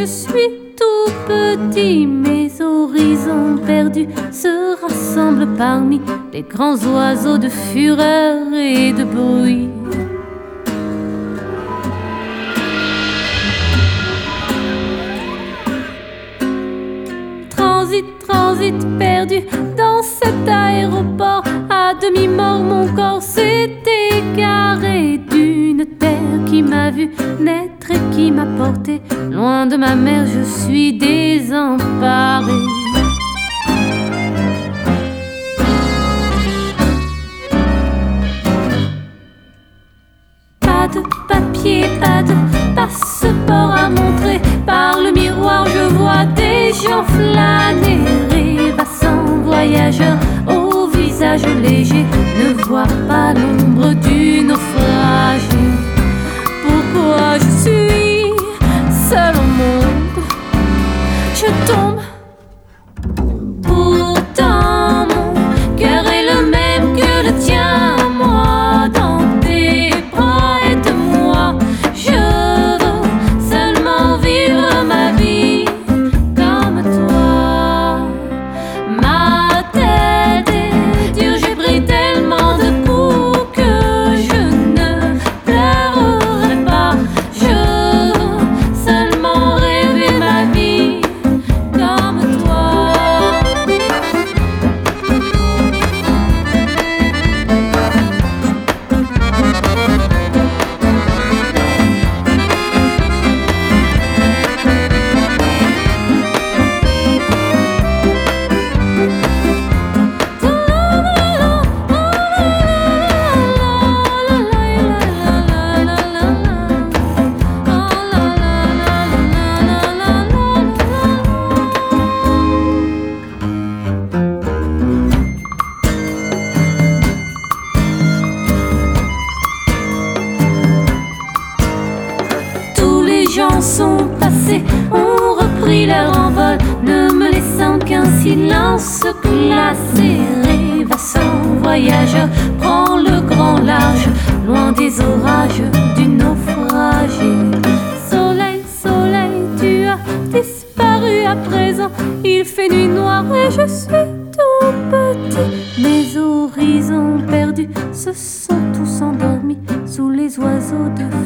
je suis tout petit. Mes horizons perdus se rassemblent parmi les grands oiseaux de fureur et de bruit. Transit perdu dans cet aéroport. À demi-mort mon corps s'est égaré d'une terre qui m'a vu naître et qui m'a porté. Loin de ma mère je suis désemparé. Pas de papier, pas de passeport à montrer. Par le miroir je vois des gens flâner, rêvassants voyageurs au visage léger, ne vois pas l'ombre du naufragé. Pourquoi je suis seul au monde? Je tombe. Pourtant mon cœur est le même que le tien. Moi dans tes bras aide-moi. Je veux seulement vivre ma vie comme toi. Ma tête est dure, j'ai pris tellement de coups que je ne pleurerai pas. Je veux seulement rêver ma vie comme toi. Tous les gens sont passés, ont repris leur envol, ne me laissant qu'un silence glacé. Rêvassant voyageur, prends le grand large, loin des orages du naufragé. Soleil, soleil, tu as disparu à présent. Il fait nuit noire et je suis tout petit. Mes horizons perdus se sont tous endormis sous les oiseaux de